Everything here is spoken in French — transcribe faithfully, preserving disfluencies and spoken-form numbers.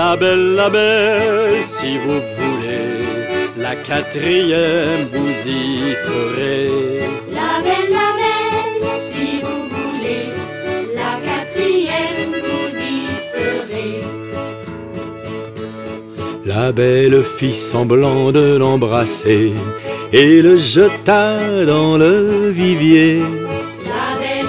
La belle, la belle, si vous voulez, la quatrième vous y serez. La belle, la belle, si vous voulez, la quatrième vous y serez. La belle fit semblant de l'embrasser et le jeta dans le vivier.